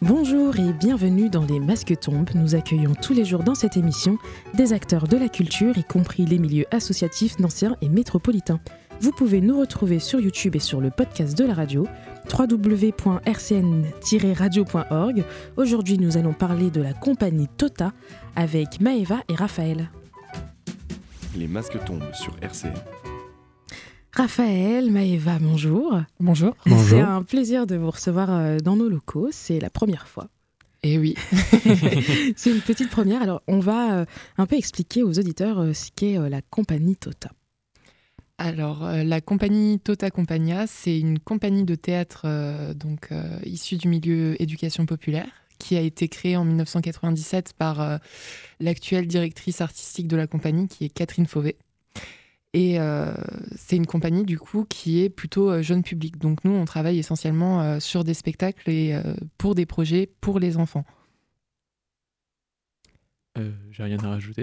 Bonjour et bienvenue dans Les Masques tombent. Nous accueillons tous les jours dans cette émission des acteurs de la culture, y compris les milieux associatifs, nancéens et métropolitains. Vous pouvez nous retrouver sur YouTube et sur le podcast de la radio, www.rcn-radio.org. Aujourd'hui, nous allons parler de la compagnie Tota avec Maëva et Raphaël. Les Masques tombent sur RCN. Raphaël, Maëva, bonjour. Bonjour. C'est un plaisir de vous recevoir dans nos locaux, c'est la première fois. Et oui. C'est une petite première, alors on va un peu expliquer aux auditeurs ce qu'est la compagnie Tota. Alors, la compagnie Tota Compagnia, c'est une compagnie de théâtre issue du milieu éducation populaire, qui a été créée en 1997 par l'actuelle directrice artistique de la compagnie, qui est Catherine Fauvet. Et c'est une compagnie, du coup, qui est plutôt jeune public. Donc nous, on travaille essentiellement sur des spectacles et pour des projets pour les enfants. J'ai rien à rajouter.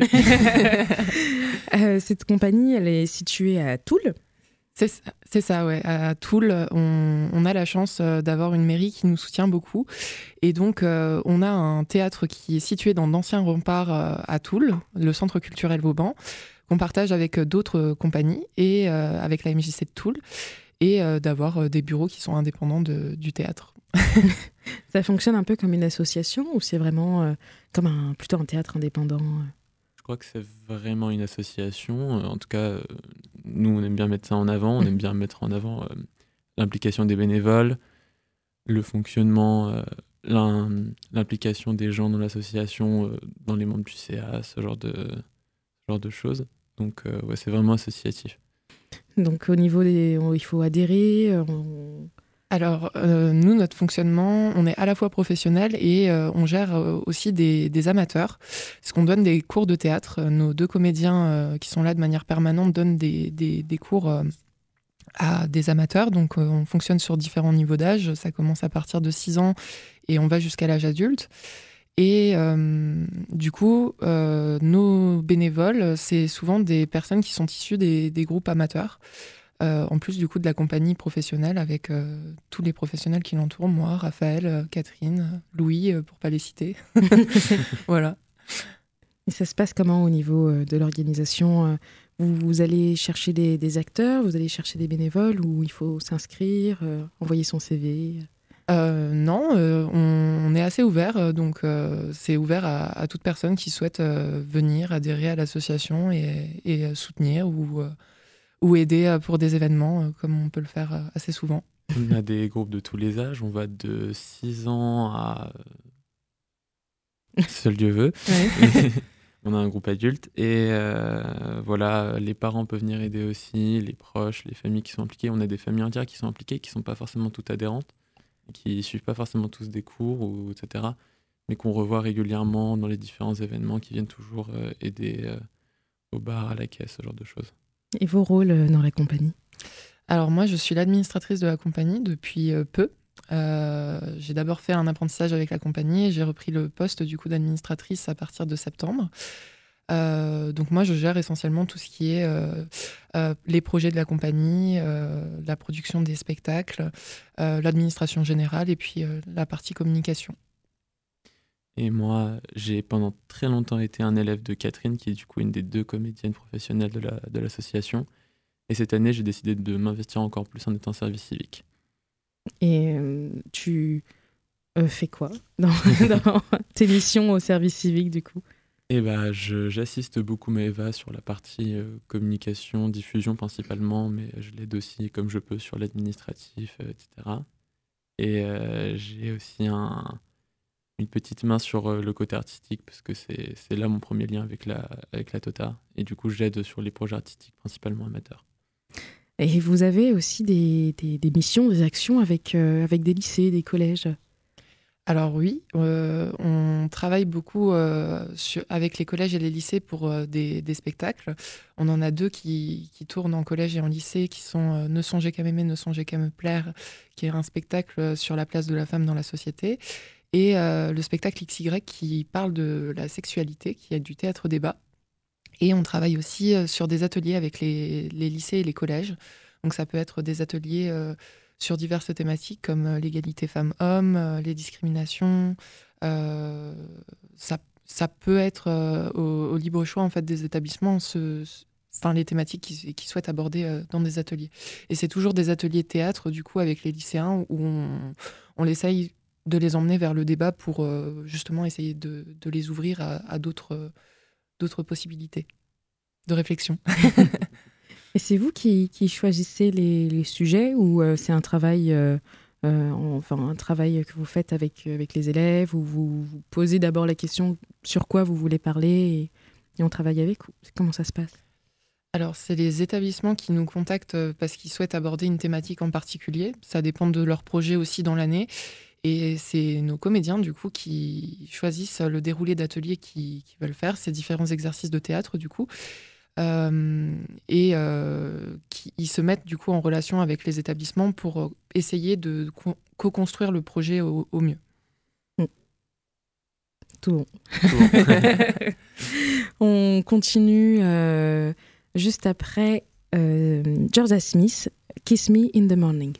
Cette compagnie, elle est située à Toul. C'est ça, ouais. À Toul, on a la chance d'avoir une mairie qui nous soutient beaucoup. Et donc, on a un théâtre qui est situé dans d'anciens remparts à Toul, le Centre culturel Vauban, qu'on partage avec d'autres compagnies et avec la MJC de Toul, et d'avoir des bureaux qui sont indépendants du théâtre. Ça fonctionne un peu comme une association ou c'est vraiment comme plutôt un théâtre indépendant Je crois que c'est vraiment une association. En tout cas, nous, on aime bien mettre ça en avant. On aime bien mettre en avant l'implication des bénévoles, le fonctionnement, l'implication des gens dans l'association, dans les membres du CA, ce genre de choses. Donc, ouais, c'est vraiment associatif. Donc, au niveau il faut adhérer Alors, nous, notre fonctionnement, on est à la fois professionnel et on gère aussi des amateurs. Parce qu'on donne des cours de théâtre. Nos deux comédiens qui sont là de manière permanente donnent des cours à des amateurs. Donc, on fonctionne sur différents niveaux d'âge. Ça commence à partir de 6 ans et on va jusqu'à l'âge adulte. Et du coup, nos bénévoles, c'est souvent des personnes qui sont issues des groupes amateurs. En plus du coup de la compagnie professionnelle avec tous les professionnels qui l'entourent, moi, Raphaël, Catherine, Louis, pour pas les citer. Voilà. Et ça se passe comment au niveau de l'organisation vous allez chercher des acteurs, vous allez chercher des bénévoles ou il faut s'inscrire, envoyer son CV Non, on est assez ouvert, donc c'est ouvert à toute personne qui souhaite venir adhérer à l'association et soutenir ou aider pour des événements, comme on peut le faire assez souvent. On a des groupes de tous les âges. On va de 6 ans à seul Dieu veut. Ouais. On a un groupe adulte. Et voilà, les parents peuvent venir aider aussi, les proches, les familles qui sont impliquées. On a des familles entières qui sont impliquées, qui ne sont pas forcément toutes adhérentes, qui ne suivent pas forcément tous des cours, etc. Mais qu'on revoit régulièrement dans les différents événements, qui viennent toujours aider au bar, à la caisse, ce genre de choses. Et vos rôles dans la compagnie? Alors moi, je suis l'administratrice de la compagnie depuis peu. J'ai d'abord fait un apprentissage avec la compagnie et j'ai repris le poste du coup d'administratrice à partir de septembre. Donc moi, je gère essentiellement tout ce qui est les projets de la compagnie, la production des spectacles, l'administration générale et puis la partie communication. Et moi, j'ai pendant très longtemps été un élève de Catherine, qui est du coup une des 2 comédiennes professionnelles de l'association. Et cette année, j'ai décidé de m'investir encore plus en étant service civique. Et tu fais quoi dans tes missions au service civique du coup? Et j'assiste beaucoup Maëva sur la partie communication, diffusion principalement, mais je l'aide aussi comme je peux sur l'administratif, etc. Et j'ai aussi une petite main sur le côté artistique, parce que c'est là mon premier lien avec la Tota. Et du coup, j'aide sur les projets artistiques, principalement amateurs. Et vous avez aussi des missions, des actions avec des lycées, des collèges? Alors oui, on travaille beaucoup avec les collèges et les lycées pour des spectacles. On en a 2 qui tournent en collège et en lycée, qui sont Ne songez qu'à m'aimer, ne songez qu'à me plaire, qui est un spectacle sur la place de la femme dans la société. Et le spectacle XY qui parle de la sexualité, qui est du théâtre débat. Et on travaille aussi sur des ateliers avec les lycées et les collèges. Donc ça peut être des ateliers sur diverses thématiques comme l'égalité femmes-hommes, les discriminations. Ça peut être au libre choix en fait, des établissements, les thématiques qu'ils souhaitent aborder dans des ateliers. Et c'est toujours des ateliers de théâtre, du coup, avec les lycéens, où on essaye de les emmener vers le débat pour justement essayer de les ouvrir à d'autres possibilités de réflexion. Et c'est vous qui choisissez les sujets ou c'est un travail, un travail que vous faites avec les élèves, où vous posez d'abord la question sur quoi vous voulez parler et on travaille avec? Comment ça se passe? Alors, c'est les établissements qui nous contactent parce qu'ils souhaitent aborder une thématique en particulier. Ça dépend de leur projet aussi dans l'année. Et c'est nos comédiens, du coup, qui choisissent le déroulé d'ateliers qu'ils veulent faire, ces différents exercices de théâtre, du coup. Ils se mettent, du coup, en relation avec les établissements pour essayer de co-construire le projet au mieux. Tout bon. On continue juste après Jorja Smith, Kiss Me in the Morning.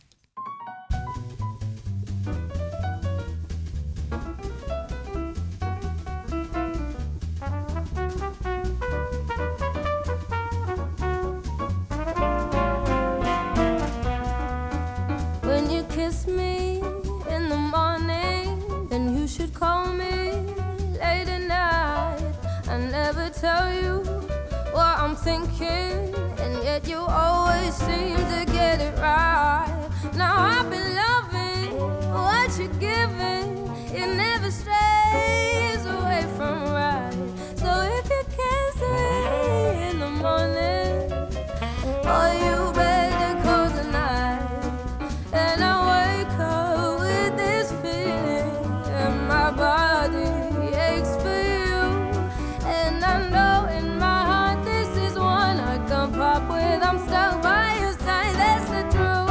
When you kiss me in the morning, then you should call me late at night. I never tell you what I'm thinking, and yet you always seem to get it right. Now I've been loving what you're giving, it never strays away from right. So if you kiss me in the morning, oh, you better call tonight. And I wake up with this feeling, and my body aches for you. And I know in my heart this is one I can pop with. I'm stuck by your side, that's the truth.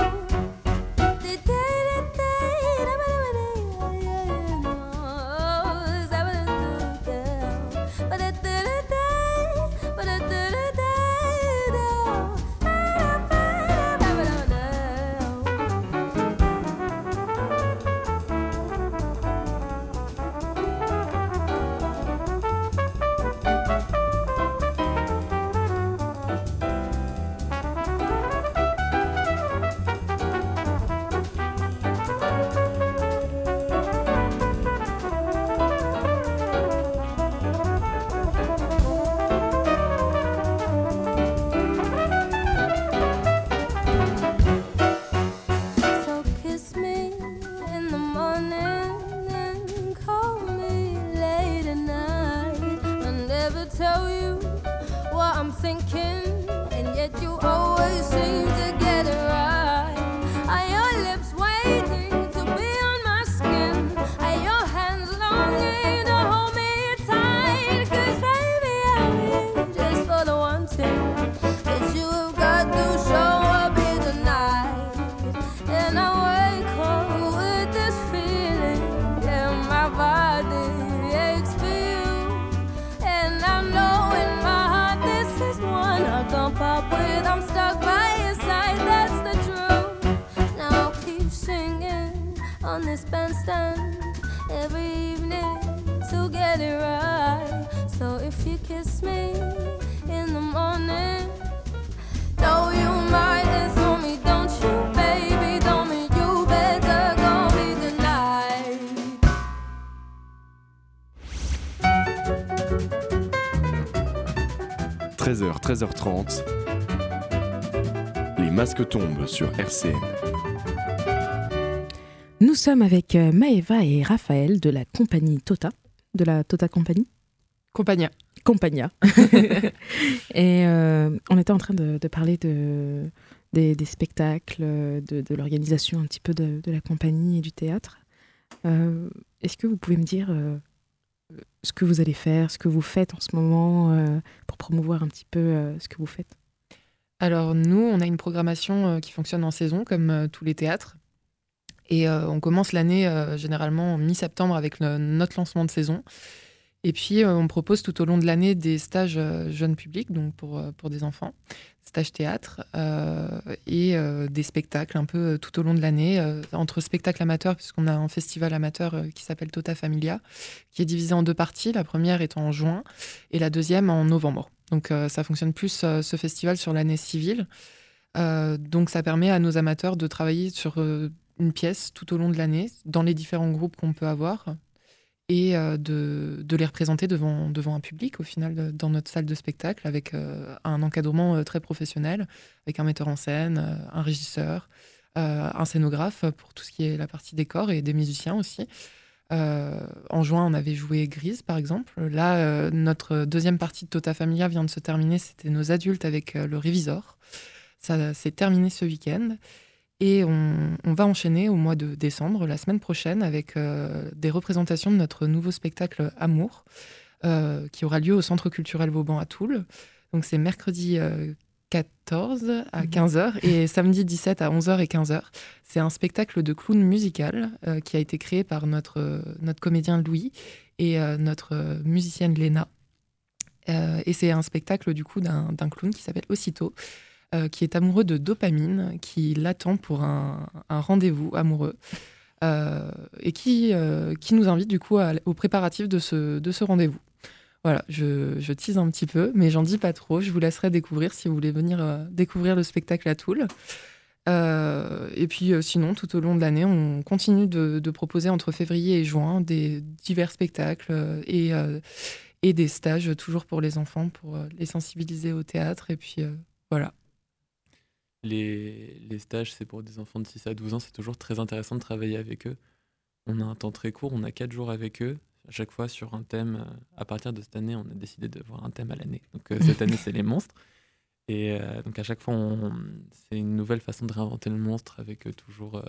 – 13h30, les masques tombent sur RCN. Nous sommes avec Maëva et Raphaël de la compagnie Tota, de la Tota Compagnie. Compagnia. Et on était en train de parler des spectacles, de l'organisation un petit peu de la compagnie et du théâtre. Est-ce que vous pouvez me dire ce que vous allez faire, ce que vous faites en ce moment pour promouvoir un petit peu ce que vous faites? Alors nous, on a une programmation qui fonctionne en saison comme tous les théâtres. Et on commence l'année généralement en mi-septembre avec notre lancement de saison. Et puis, on propose tout au long de l'année des stages jeunes publics, donc pour des enfants, stages théâtre, et des spectacles un peu tout au long de l'année, entre spectacles amateurs, puisqu'on a un festival amateur qui s'appelle Tota Familia, qui est divisé en 2 parties, la première étant en juin et la deuxième en novembre. Donc, ça fonctionne plus, ce festival, sur l'année civile. Donc, ça permet à nos amateurs de travailler sur une pièce tout au long de l'année, dans les différents groupes qu'on peut avoir, et de les représenter devant un public, au final, dans notre salle de spectacle, avec un encadrement très professionnel, avec un metteur en scène, un régisseur, un scénographe pour tout ce qui est la partie décor, et des musiciens aussi. En juin, on avait joué Grise, par exemple. Là, notre deuxième partie de Tota Familia vient de se terminer. C'était nos adultes avec le Révisor. Ça s'est terminé ce week-end. Et on va enchaîner au mois de décembre, la semaine prochaine, avec des représentations de notre nouveau spectacle Amour, qui aura lieu au Centre culturel Vauban à Toul. Donc c'est mercredi 14 à 15h et samedi 17 à 11h et 15h. C'est un spectacle de clown musical qui a été créé par notre comédien Louis et notre musicienne Léna. Et c'est un spectacle du coup d'un clown qui s'appelle Aussitôt, qui est amoureux de dopamine, qui l'attend pour un rendez-vous amoureux, et qui nous invite du coup aux préparatifs de ce rendez-vous. Voilà, je tease un petit peu, mais j'en dis pas trop. Je vous laisserai découvrir si vous voulez venir découvrir le spectacle à Toul. Et puis sinon, tout au long de l'année, on continue de proposer entre février et juin des divers spectacles et des stages, toujours pour les enfants, pour les sensibiliser au théâtre. Et puis voilà. Les stages, c'est pour des enfants de 6 à 12 ans. C'est toujours très intéressant de travailler avec eux. On a un temps très court, on a 4 jours avec eux, à chaque fois sur un thème. À partir de cette année, on a décidé de voir un thème à l'année. Donc cette année, c'est les monstres. Et donc à chaque fois, c'est une nouvelle façon de réinventer le monstre, avec toujours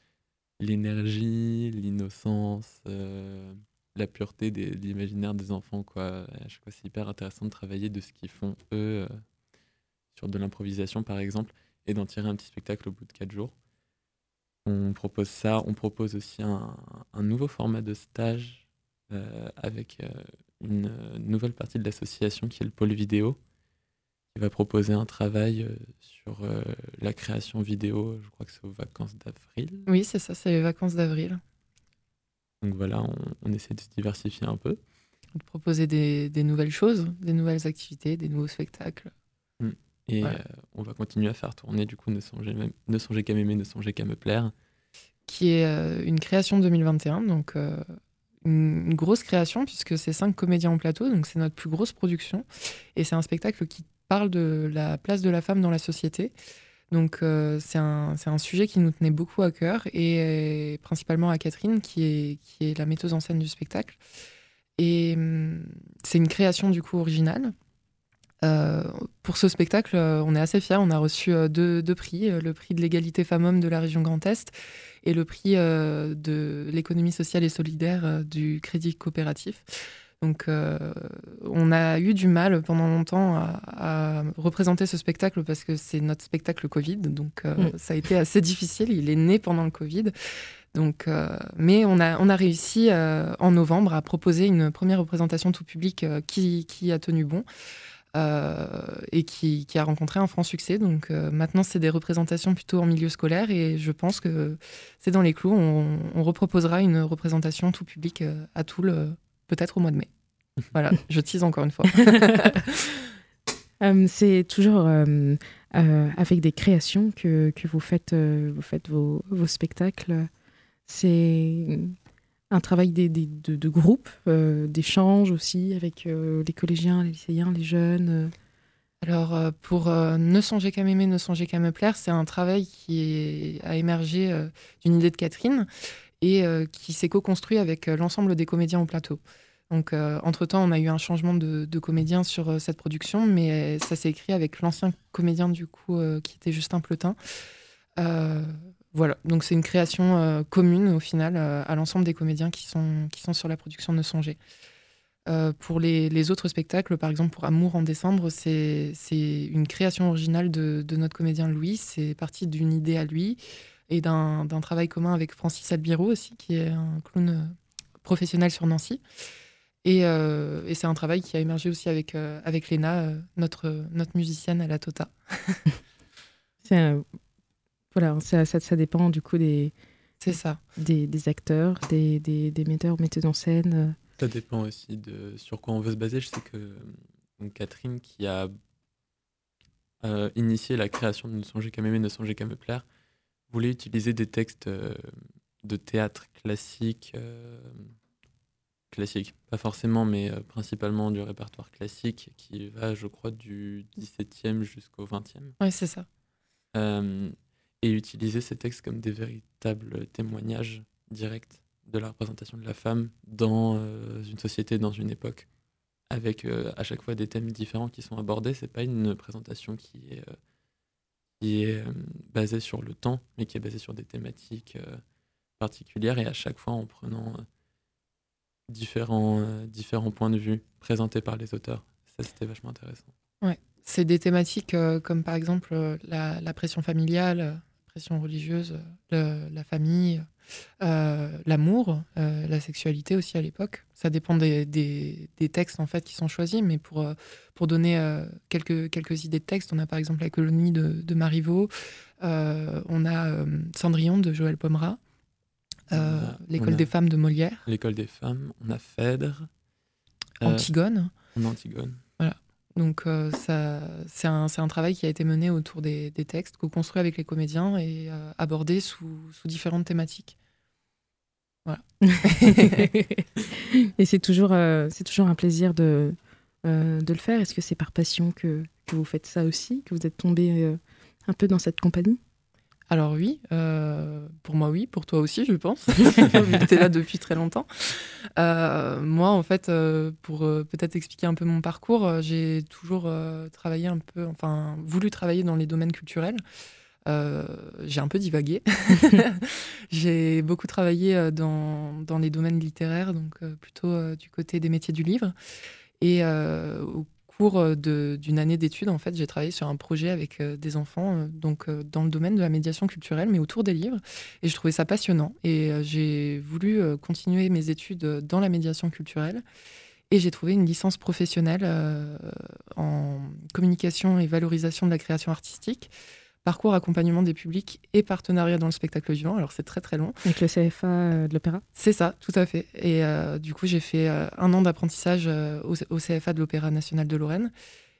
l'énergie, l'innocence, la pureté de l'imaginaire des enfants, quoi. À chaque fois, c'est hyper intéressant de travailler de ce qu'ils font eux, sur de l'improvisation par exemple, et d'en tirer un petit spectacle au bout de 4 jours. On propose ça. On propose aussi un nouveau format de stage avec une nouvelle partie de l'association qui est le pôle vidéo, qui va proposer un travail sur la création vidéo. Je crois que c'est aux vacances d'avril. Oui, c'est ça, c'est les vacances d'avril. Donc voilà, on essaie de se diversifier un peu. De proposer des nouvelles choses, des nouvelles activités, des nouveaux spectacles. Et voilà. On va continuer à faire tourner, du coup, Ne songez qu'à m'aimer, ne songez qu'à me plaire. Qui est une création 2021, donc une grosse création, puisque c'est 5 comédiens en plateau, donc c'est notre plus grosse production. Et c'est un spectacle qui parle de la place de la femme dans la société. Donc c'est un sujet qui nous tenait beaucoup à cœur, et principalement à Catherine, qui est la metteuse en scène du spectacle. Et c'est une création du coup originale. Pour ce spectacle, on est assez fiers. On a reçu 2 prix, le prix de l'égalité femmes-hommes de la région Grand Est et le prix de l'économie sociale et solidaire du Crédit Coopératif. Donc on a eu du mal pendant longtemps à représenter ce spectacle, parce que c'est notre spectacle Covid, donc ça a été assez difficile. Il est né pendant le Covid. Donc, mais on a réussi en novembre à proposer une première représentation tout public qui a tenu bon. Et qui a rencontré un franc succès. Donc maintenant, c'est des représentations plutôt en milieu scolaire, et je pense que c'est dans les clous. On reproposera une représentation tout public à Toul, peut-être au mois de mai. Voilà, je tease encore une fois. C'est toujours avec des créations que vous faites vos spectacles. C'est un travail de groupe, d'échange aussi avec les collégiens, les lycéens, les jeunes. Alors, pour Ne songez qu'à m'aimer, ne songez qu'à me plaire, c'est un travail qui a émergé d'une idée de Catherine, et qui s'est co-construit avec l'ensemble des comédiens au plateau. Donc, entre-temps, on a eu un changement de comédien sur cette production, mais ça s'est écrit avec l'ancien comédien, du coup, qui était Justin Pleutin. Voilà, donc c'est une création commune au final à l'ensemble des comédiens qui sont sur la production de Ne songez. Pour les autres spectacles, par exemple pour Amour en décembre, c'est une création originale de notre comédien Louis. C'est parti d'une idée à lui et d'un travail commun avec Francis Albiro aussi, qui est un clown professionnel sur Nancy. Et c'est un travail qui a émergé aussi avec Léna, notre musicienne à la Tota. Voilà, ça dépend du coup c'est ça. Des acteurs, des metteurs, metteuses en scène. Ça dépend aussi de sur quoi on veut se baser. Je sais que Catherine, qui a initié la création de Ne songez qu'à m'aimer, ne songez qu'à me plaire, voulait utiliser des textes de théâtre classique, pas forcément, mais principalement du répertoire classique, qui va, je crois, du 17e jusqu'au 20e. Oui, c'est ça. Et utiliser ces textes comme des véritables témoignages directs de la représentation de la femme dans une société, dans une époque, avec à chaque fois des thèmes différents qui sont abordés. C'est pas une présentation qui est basée sur le temps, mais qui est basée sur des thématiques particulières, et à chaque fois en prenant différents points de vue présentés par les auteurs. Ça, c'était vachement intéressant. Ouais. C'est des thématiques comme par exemple la pression familiale, la pression religieuse, la famille, l'amour, la sexualité aussi à l'époque. Ça dépend des textes en fait qui sont choisis, mais pour donner quelques idées de textes, on a par exemple La colonie de Marivaux, on a Cendrillon de Joël Pomera, L'école des femmes de Molière. L'école des femmes, on a Phèdre. Antigone. Antigone. Voilà. Donc c'est un travail qui a été mené autour des textes, co-construit avec les comédiens et abordé sous différentes thématiques. Voilà. Et c'est toujours un plaisir de le faire. Est-ce que c'est par passion que vous faites ça aussi, que vous êtes tombé un peu dans cette compagnie ? Alors oui, pour moi oui, pour toi aussi je pense, vu que t'es là depuis très longtemps. Moi en fait, pour peut-être expliquer un peu mon parcours, j'ai toujours voulu travailler dans les domaines culturels. J'ai un peu divagué. J'ai beaucoup travaillé dans les domaines littéraires, donc plutôt du côté des métiers du livre. Et au cours d'une année d'études, en fait, j'ai travaillé sur un projet avec des enfants, dans le domaine de la médiation culturelle, mais autour des livres. Et je trouvais ça passionnant. Et j'ai voulu continuer mes études dans la médiation culturelle. Et j'ai trouvé une licence professionnelle en communication et valorisation de la création artistique, parcours accompagnement des publics et partenariat dans le spectacle vivant. Alors c'est très très long. Avec le CFA de l'Opéra ? C'est ça, tout à fait. Et du coup j'ai fait 1 an d'apprentissage au CFA de l'Opéra national de Lorraine,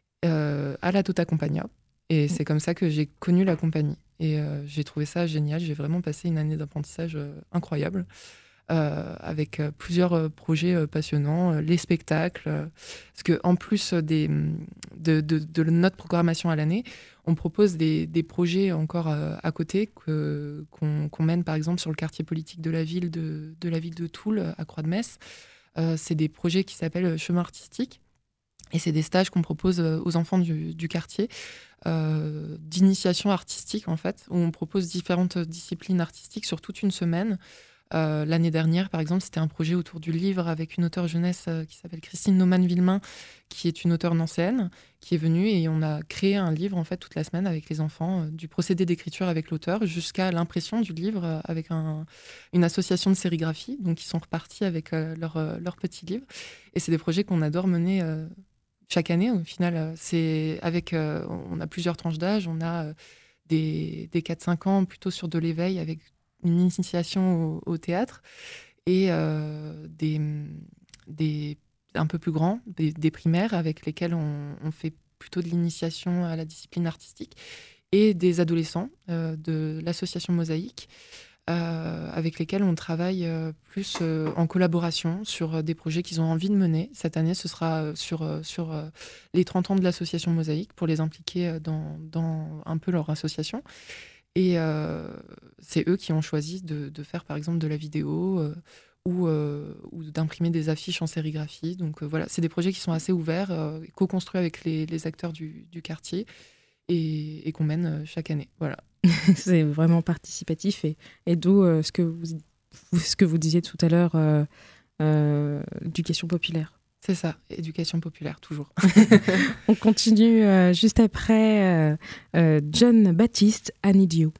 à la Tota Compagnia. Et c'est comme ça que j'ai connu la compagnie. Et j'ai trouvé ça génial. J'ai vraiment passé une année d'apprentissage incroyable. Avec plusieurs projets passionnants, les spectacles, parce qu'en plus de notre programmation à l'année, on propose des projets encore à côté qu'on mène par exemple sur le quartier politique de la ville de Toul, à Croix-de-Metz. C'est des projets qui s'appellent Chemin artistique, et c'est des stages qu'on propose aux enfants du quartier, d'initiation artistique en fait, où on propose différentes disciplines artistiques sur toute une semaine. L'année dernière, par exemple, c'était un projet autour du livre avec une auteure jeunesse qui s'appelle Christine Naumann-Villemain, qui est une auteure nancéenne, qui est venue, et on a créé un livre en fait toute la semaine avec les enfants, du procédé d'écriture avec l'auteur jusqu'à l'impression du livre avec une association de sérigraphie. Donc ils sont repartis avec leur petit livre, et c'est des projets qu'on adore mener chaque année. Au final, on a plusieurs tranches d'âge, on a des 4-5 ans plutôt sur de l'éveil avec une initiation au théâtre, et des un peu plus grands, des primaires avec lesquels on fait plutôt de l'initiation à la discipline artistique, et des adolescents de l'association Mosaïque, avec lesquels on travaille plus en collaboration sur des projets qu'ils ont envie de mener. Cette année, ce sera sur les 30 ans de l'association Mosaïque, pour les impliquer dans un peu leur association. Et c'est eux qui ont choisi de faire, par exemple, de la vidéo ou d'imprimer des affiches en sérigraphie. Donc voilà, c'est des projets qui sont assez ouverts, co-construits avec les acteurs du quartier, et qu'on mène chaque année. Voilà. C'est vraiment participatif, et d'où ce que vous disiez tout à l'heure, éducation populaire. C'est ça, éducation populaire, toujours. On continue juste après John Baptiste, I Need You.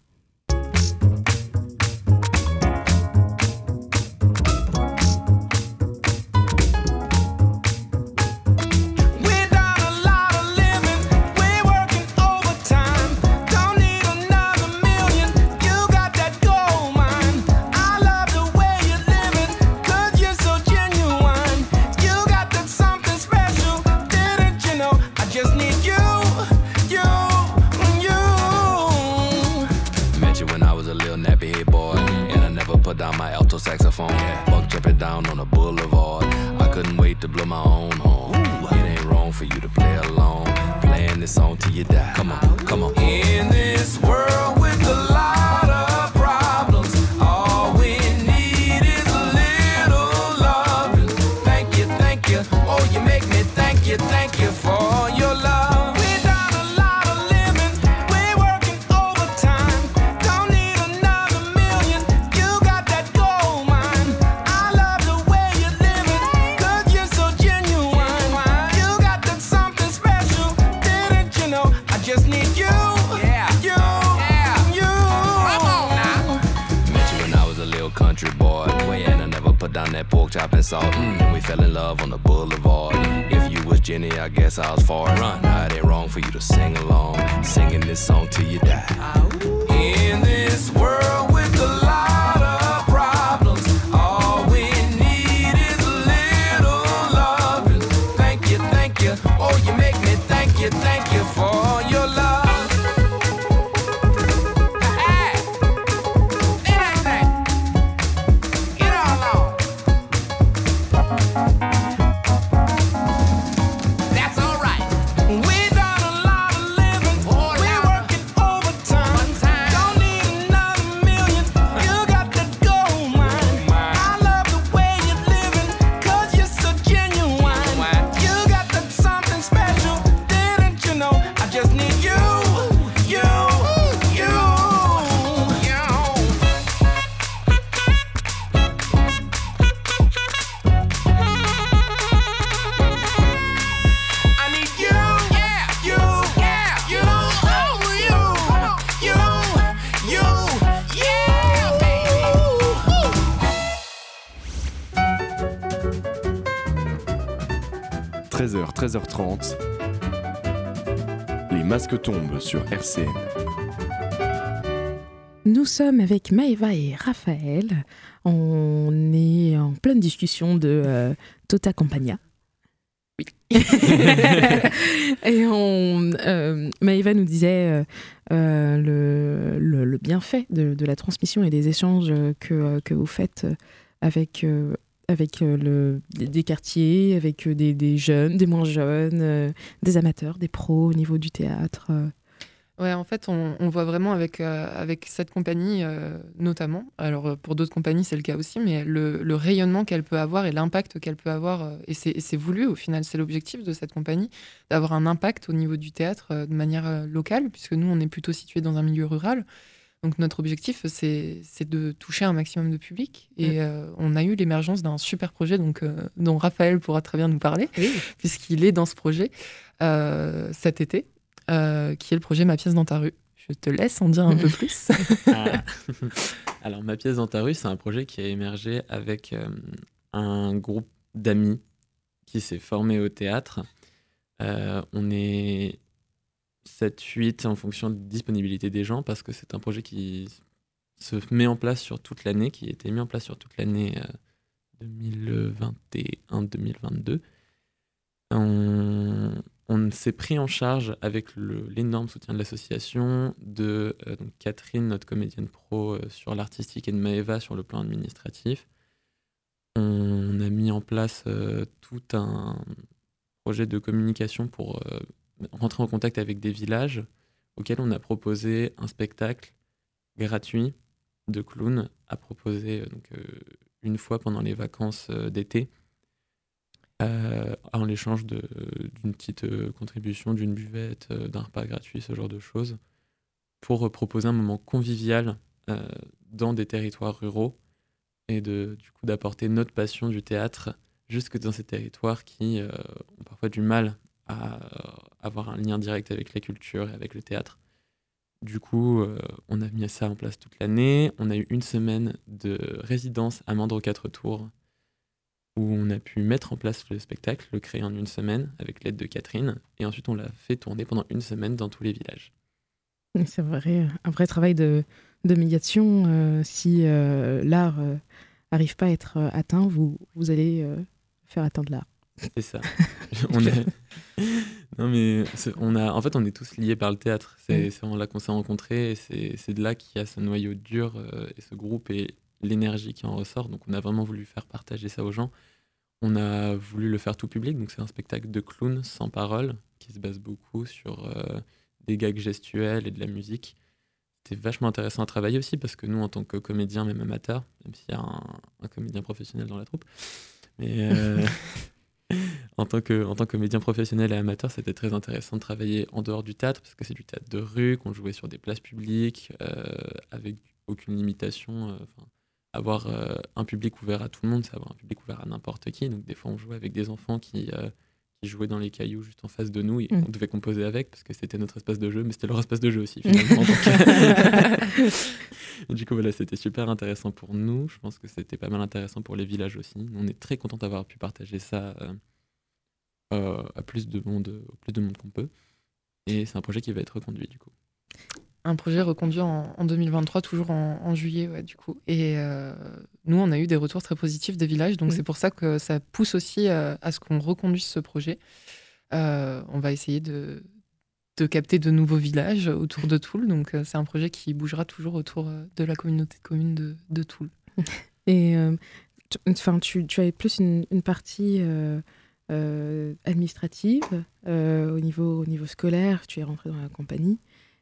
alto saxophone. Buck jumping down on a boulevard. I couldn't wait to blow my own horn. It ain't wrong for you to play along. Playing this song till you die. Come on, come on. In this world with a lot of problems, all we need is a little love. Thank you, thank you. Oh, you make me thank you for your love. We done a lot of living, we working overtime. Don't need another million, you got that gold mine. I love the way you're living, 'cause you're so genuine. You got that something special, didn't you know? I just need you, you. Come on now. Met you when I was a little country boy, and I never put down that pork chop and salt. And we fell in love on the boulevard. If you was Jenny, I guess I was far. Now it ain't wrong for you to sing along, singing this song till you die. In this world with a lot of problems, all we need is a little love. Thank you, oh you make me thank you for your love. Hey, get all on. That's all right. We done a lot of living, we working overtime. Don't need another million, you got that gold mine. I love the way you're living, 'cause you're so genuine. You got that something special, didn't you know? I just need you. I need you, baby. 13h, 13h30. Les masques tombent sur RCN. Nous sommes avec Maëva et Raphaël. On est en pleine discussion de Tota Campagna. Oui. Et Maëva nous disait le bienfait de la transmission et des échanges que vous faites avec des quartiers, avec des jeunes, des moins jeunes, des amateurs, des pros au niveau du théâtre. Ouais, en fait, on voit vraiment avec cette compagnie, notamment, alors pour d'autres compagnies c'est le cas aussi, mais le rayonnement qu'elle peut avoir et l'impact qu'elle peut avoir, et c'est voulu au final, c'est l'objectif de cette compagnie, d'avoir un impact au niveau du théâtre de manière locale, puisque nous on est plutôt situés dans un milieu rural. Donc notre objectif c'est de toucher un maximum de public, et on a eu l'émergence d'un super projet dont Raphaël pourra très bien nous parler, oui, puisqu'il est dans ce projet cet été. Qui est le projet Ma pièce dans ta rue. Je te laisse en dire un peu plus. Alors, Ma pièce dans ta rue, c'est un projet qui a émergé avec un groupe d'amis qui s'est formé au théâtre. On est 7-8 en fonction de la disponibilité des gens, parce que c'est un projet qui se met en place sur toute l'année, qui a été mis en place sur toute l'année 2021-2022. On s'est pris en charge avec l'énorme soutien de l'association, de donc Catherine, notre comédienne pro sur l'artistique, et de Maëva sur le plan administratif. On a mis en place tout un projet de communication pour rentrer en contact avec des villages auxquels on a proposé un spectacle gratuit de clowns à proposer une fois pendant les vacances d'été. En l'échange d'une petite contribution, d'une buvette, d'un repas gratuit, ce genre de choses, pour proposer un moment convivial dans des territoires ruraux, et du coup d'apporter notre passion du théâtre jusque dans ces territoires qui ont parfois du mal à avoir un lien direct avec la culture et avec le théâtre. Du coup, on a mis ça en place toute l'année. On a eu une semaine de résidence à Mandre aux 4 Tours, où on a pu mettre en place le spectacle, le créer en une semaine avec l'aide de Catherine, et ensuite on l'a fait tourner pendant une semaine dans tous les villages. C'est un vrai travail de médiation. Si l'art n'arrive pas à être atteint, vous allez faire atteindre l'art. C'est ça. Non, mais en fait, on est tous liés par le théâtre. C'est là qu'on s'est rencontrés, et c'est de là qu'il y a ce noyau dur et ce groupe, et l'énergie qui en ressort. Donc on a vraiment voulu faire partager ça aux gens. On a voulu le faire tout public, donc c'est un spectacle de clown sans parole qui se base beaucoup sur des gags gestuels et de la musique. C'était vachement intéressant à travailler aussi parce que nous, en tant que comédiens, même amateurs, même s'il y a un comédien professionnel dans la troupe, mais en tant que comédien professionnel et amateur, c'était très intéressant de travailler en dehors du théâtre parce que c'est du théâtre de rue, qu'on jouait sur des places publiques avec aucune limitation. Avoir un public ouvert à tout le monde, c'est avoir un public ouvert à n'importe qui. Donc des fois, on jouait avec des enfants qui jouaient dans les cailloux juste en face de nous et on devait composer avec parce que c'était notre espace de jeu, mais c'était leur espace de jeu aussi finalement. Du coup, voilà, c'était super intéressant pour nous. Je pense que c'était pas mal intéressant pour les villages aussi. On est très contents d'avoir pu partager ça à plus de monde qu'on peut. Et c'est un projet qui va être reconduit du coup. Un projet reconduit en 2023, toujours en juillet, ouais, du coup. Et nous, on a eu des retours très positifs des villages, donc c'est pour ça que ça pousse aussi à ce qu'on reconduise ce projet. On va essayer de capter de nouveaux villages autour de Toul, donc c'est un projet qui bougera toujours autour de la communauté de communes de Toul. Et tu avais plus une partie administrative au niveau scolaire, tu es rentré dans la compagnie.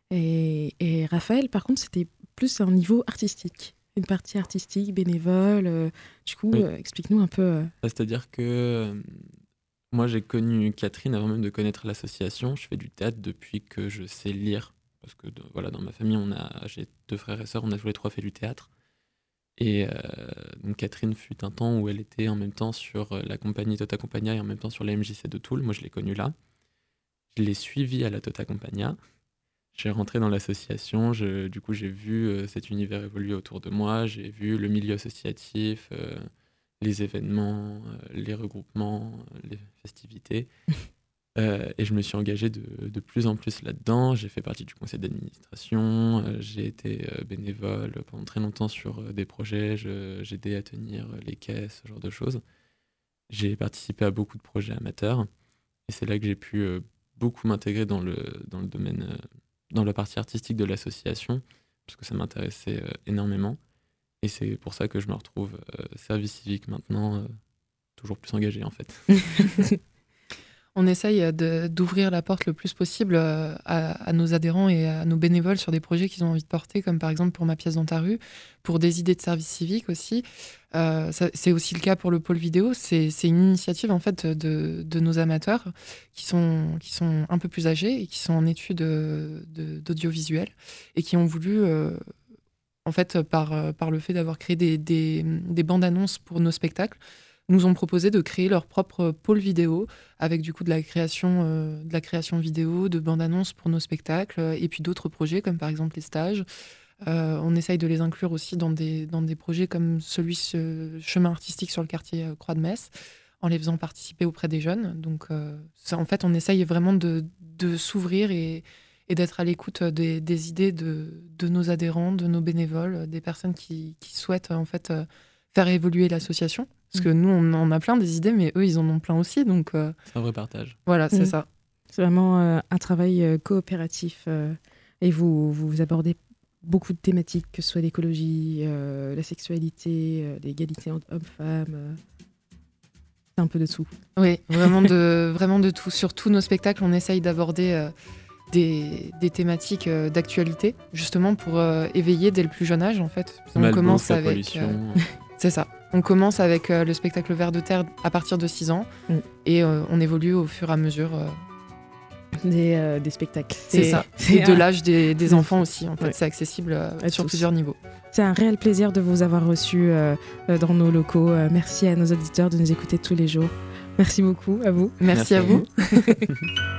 Et Raphaël, par contre, c'était plus un niveau artistique, une partie artistique, bénévole. Du coup, explique-nous un peu. C'est-à-dire que moi, j'ai connu Catherine avant même de connaître l'association. Je fais du théâtre depuis que je sais lire. Parce que dans ma famille, j'ai 2 frères et sœurs, on a tous les 3 fait du théâtre. Et donc Catherine fut un temps où elle était en même temps sur la compagnie Tota Compagnia et en même temps sur la MJC de Toul. Moi, je l'ai connue là. Je l'ai suivie à la Tota Compagnia. Je suis rentré dans l'association, du coup j'ai vu cet univers évoluer autour de moi, j'ai vu le milieu associatif, les événements, les regroupements, les festivités. Et je me suis engagé de plus en plus là-dedans. J'ai fait partie du conseil d'administration, j'ai été bénévole pendant très longtemps sur des projets, j'ai aidé à tenir les caisses, ce genre de choses. J'ai participé à beaucoup de projets amateurs et c'est là que j'ai pu beaucoup m'intégrer dans le domaine... dans la partie artistique de l'association, parce que ça m'intéressait énormément. Et c'est pour ça que je me retrouve service civique maintenant, toujours plus engagé en fait. On essaye d'ouvrir la porte le plus possible à nos adhérents et à nos bénévoles sur des projets qu'ils ont envie de porter, comme par exemple pour Ma pièce dans ta rue, pour des idées de service civique aussi. C'est aussi le cas pour le pôle vidéo. C'est une initiative en fait de nos amateurs qui sont un peu plus âgés et qui sont en études d'audiovisuel et qui ont voulu, en fait, par le fait d'avoir créé des bandes annonces pour nos spectacles, nous ont proposé de créer leur propre pôle vidéo avec du coup de la création vidéo, de bandes annonces pour nos spectacles et puis d'autres projets comme par exemple les stages. On essaye de les inclure aussi dans des projets comme chemin artistique sur le quartier Croix de Metz, en les faisant participer auprès des jeunes. Donc en fait, on essaye vraiment de s'ouvrir et d'être à l'écoute des idées de nos adhérents, de nos bénévoles, des personnes qui souhaitent en fait faire évoluer l'association. Parce que nous, on en a plein des idées, mais eux, ils en ont plein aussi. Donc, c'est un vrai partage. Voilà, c'est ça. C'est vraiment un travail coopératif. Et vous abordez beaucoup de thématiques, que ce soit l'écologie, la sexualité, l'égalité entre hommes-femmes. C'est un peu de tout. Oui, vraiment de tout. Sur tous nos spectacles, on essaye d'aborder des thématiques d'actualité, justement pour éveiller dès le plus jeune âge, en fait. On commence avec... c'est ça. On commence avec le spectacle Vers de terre à partir de 6 ans et on évolue au fur et à mesure des spectacles. C'est ça. Et de l'âge des enfants aussi. En fait, c'est accessible sur plusieurs niveaux. C'est un réel plaisir de vous avoir reçus dans nos locaux. Merci à nos auditeurs de nous écouter tous les jours. Merci beaucoup à vous. Merci à vous.